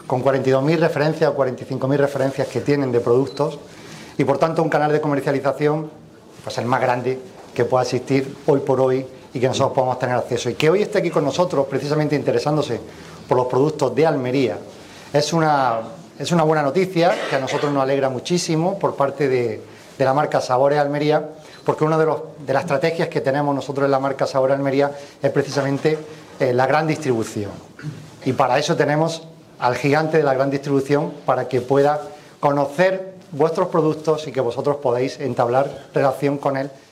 con 42.000 referencias o 45.000 referencias que tienen de productos y por tanto un canal de comercialización pues el más grande que pueda existir hoy por hoy y que nosotros podamos tener acceso. Y que hoy esté aquí con nosotros precisamente interesándose por los productos de Almería es una buena noticia que a nosotros nos alegra muchísimo por parte de la marca Sabores Almería, porque una de las estrategias que tenemos nosotros en la marca Sabores Almería es precisamente la gran distribución. Y para eso tenemos al gigante de la gran distribución para que pueda conocer vuestros productos y que vosotros podáis entablar relación con él